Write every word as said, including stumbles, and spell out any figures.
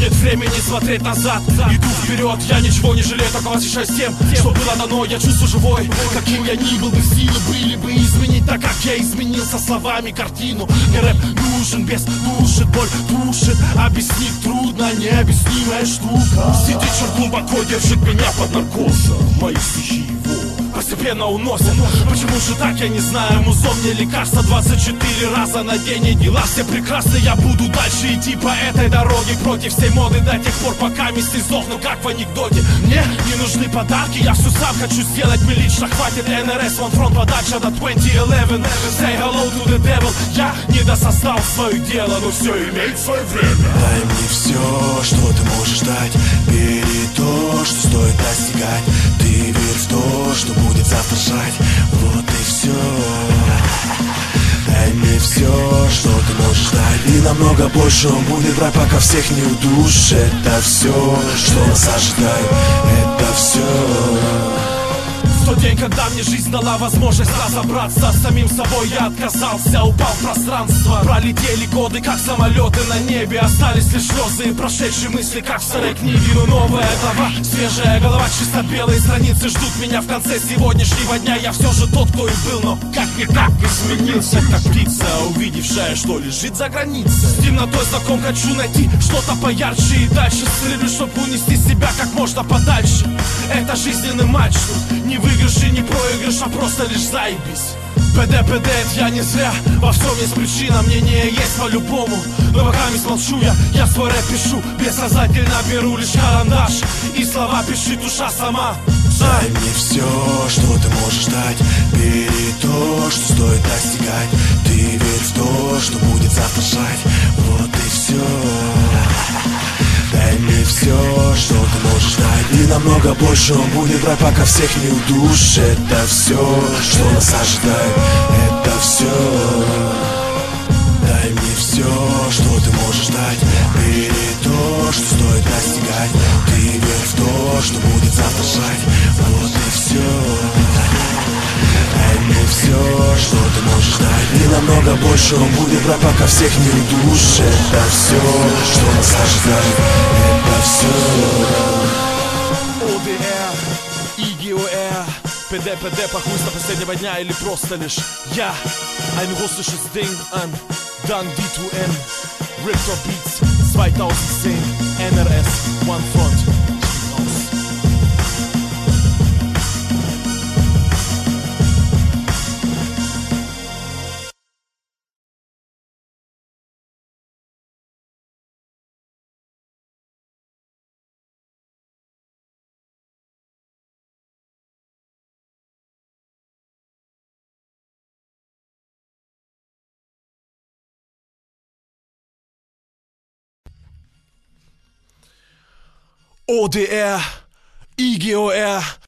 Нет времени смотреть назад, иду вперед, я ничего не жалею, только восхищаюсь тем, что было дано. Я чувствую живой, каким я ни был бы, силы были бы изменить так, как я изменился словами картину. Мне рэп нужен, без душит, боль душит, объяснить трудно, необъяснимая штука. Сидит черт глубоко, держит меня под наркозом, мои стихи его постепенно уносят. Почему же так, я не знаю, музон мне лекарство двадцать четыре раза на день, и дела все прекрасны. Я буду дальше идти по этой дороге против всей моды до тех пор, пока мисты сдохну, как в анекдоте. Мне не нужны подарки, я все сам хочу сделать, мне лично хватит эн эр эс, one front подача до двадцать одиннадцать. Say hello to the devil, я не досоздал свое дело, но все имеет свое время. Дай мне все, что ты можешь дать, бери то, что стоит достигать. Ты верь в то, что будет завтра жать, вот и все. Дай мне все, что ты можешь дать, и намного больше он будет брать, пока всех не удушит. Это все, что нас ожидает, это все. В тот день, когда мне жизнь дала возможность разобраться с самим собой, я отказался, упал в пространство. Пролетели годы, как самолеты на небе, остались лишь слезы и прошедшие мысли, как в старой книге. Но новая глава, свежая голова, чисто белые страницы ждут меня в конце сегодняшнего дня. Я все же тот, кто и был, но как-никак изменился, как птица, увидевшая, что лежит за границей. С темнотой знаком хочу найти что-то поярче и дальше стремлюсь, чтобы унести себя как можно подальше. Это жизненный матч, не выигрыш и не проигрыш, а просто лишь заебись. пэ дэ пэ дэ, это я не зря, во всем есть причина, мнение есть по-любому. Но пока не смолчу я, я свой рэп пишу, бессознательно беру лишь карандаш, и слова пишет душа сама. Дай мне все, что ты можешь дать, бери то, что стоит достигать. Ты верь в то, что будет завтра жать, вот и все. Дай мне все, что ты можешь дать, и намного больше он будет брать, пока всех не удушит. Это все, что нас ожидает, это все. Дай мне все, что ты можешь дать, бери то, что стоит достигать. Ты верь в то, что будет завтра жать, вот и все. Дай мне все, что ты можешь дать, и намного больше он будет брать, пока всех не удушит. Это все, что нас ожидает, это все. о дэ эр, и джи о эр, пэ дэ пэ дэ, похуйство последнего дня или просто лишь я. Ein russisches Ding an Dan ди ту эн, Riptor Beats zwanzig zehn, эн эр эс, One Front. о дэ эр, и джи о эр.